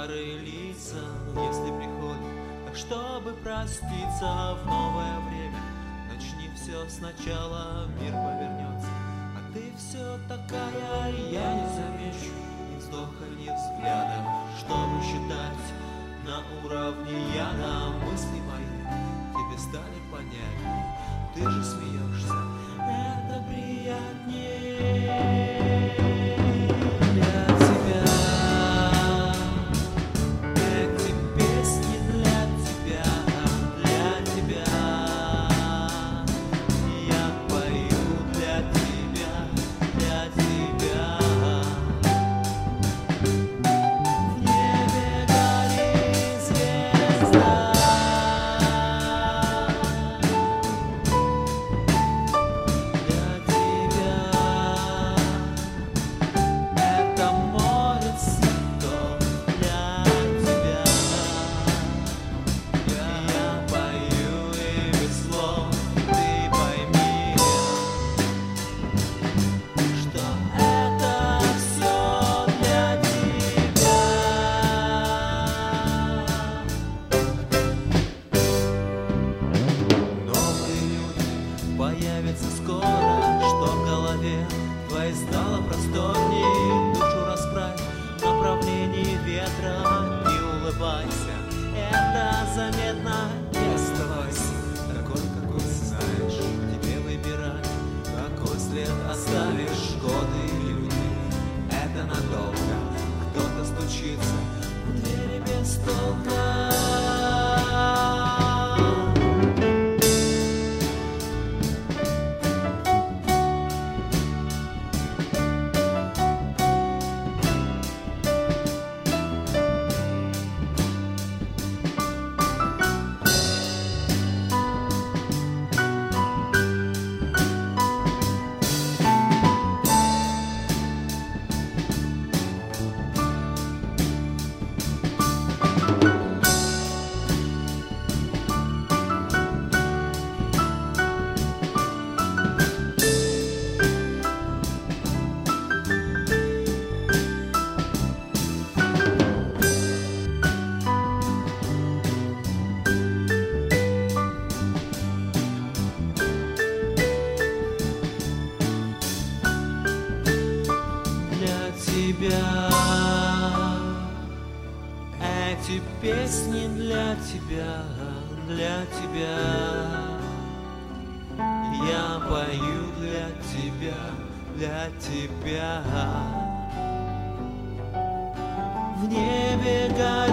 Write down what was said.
старые лица, если приходят, так чтобы проститься в новое время. Начни все сначала, мир повернется, а ты все такая, я не замечу ни вздоха, ни взгляда, чтобы считать на уровне яда. Мысли мои тебе стали понятней, ты же смеешься, это приятнее. Для тебя эти песни, для тебя, для тебя я пою, для тебя, для тебя. В небе горит звезда, для тебя это море цветов, для тебя я пою и без слов ты пойми, что это все для тебя. Новые люди появятся скоро, что в голове твоей стало просторней. Душу расправь в направлении ветра и улыбайся. Это заметно, не оставайся такой, какой знаешь. Тебе выбирать, какой след оставишь. Годы и люди — это надолго. Кто-то стучится в двери без толка. Для тебя эти песни, для тебя, для тебя я пою, для тебя, для тебя. В небе горит